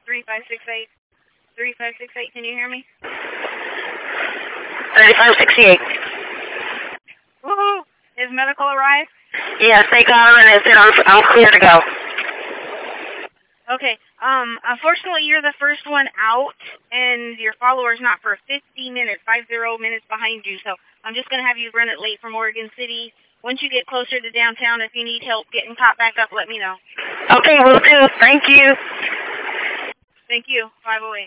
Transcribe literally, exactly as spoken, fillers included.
three five six eight. three five six eight, can you hear me? thirty-five sixty-eight. Woohoo! Is medical arrived? Yes, they got him and they said I'm, I'm clear to go. Okay, um, unfortunately you're the first one out, and your follower's not for fifty minutes, five zero minutes behind you, so I'm just going to have you run it late from Oregon City. Once you get closer to downtown, if you need help getting caught back up, let me know. Okay, will do. Thank you. Thank you. five oh eight.